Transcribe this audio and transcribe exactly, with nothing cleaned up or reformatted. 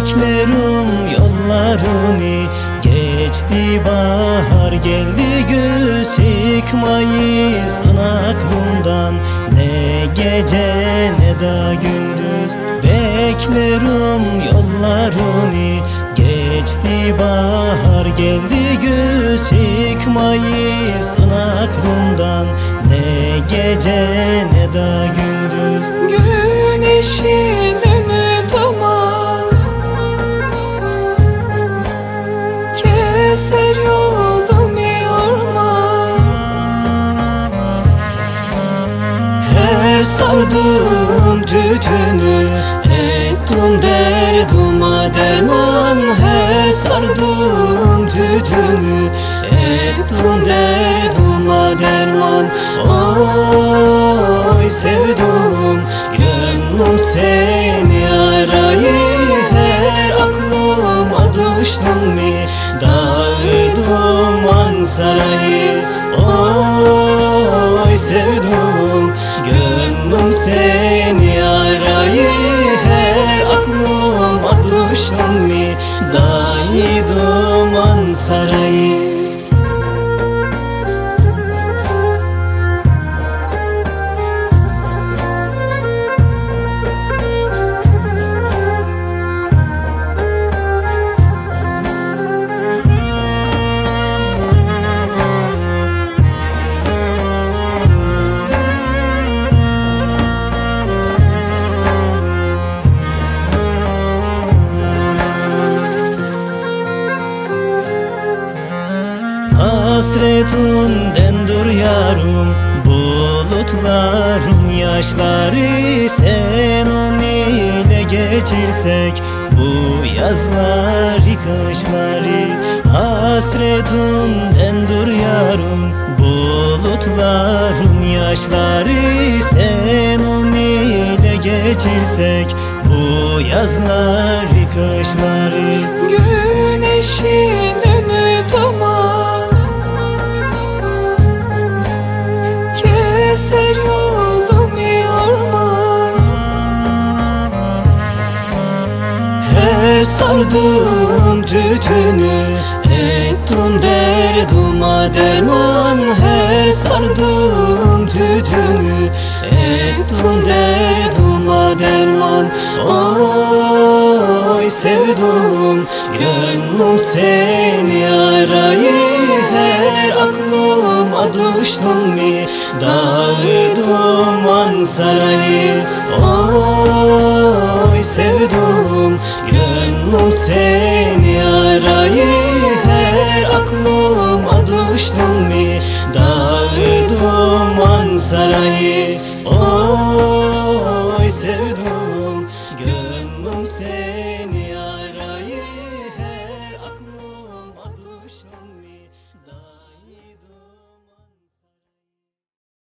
beklerim yollarını. Geçti bahar geldi güz, çıkmayısın aklımdan. Ne gece ne de gündüz beklerim yollarını. Geçti bahar geldi güz, çıkmayısın aklımdan. Ne gece ne de gündüz. Güneşin önü tamam, keser yolumu orman. Her sardığım tütünü ettim derduma derman. Her sardığım tütünü ettim derduma derman. Oy sevdum gönlüm seni arayı. Her aklıma düştün mi dağı duman sarayı. Oy sevdum gönlüm seni arayı. Her aklıma düştün mi dağı duman sarayı. Hasretinden dur yarım, bulutların yaşları. Sen ile geçirsek bu yazları kışları. Hasretinden dur yarım, bulutların yaşları. Sen ile geçirsek bu yazları kışları. Güneşin önü tamam, keser yolumu orman. Her sardığım tütünü ettim derduma derman. Her sardığım tütünü ettim derduma derman. Oy sevdum gönlüm seni arayı. Her aklıma düştün mi dağı duman sarayı. Oy sevdum gönlüm seni arayı. Her aklıma düştün mi dağı duman sarayı. Oy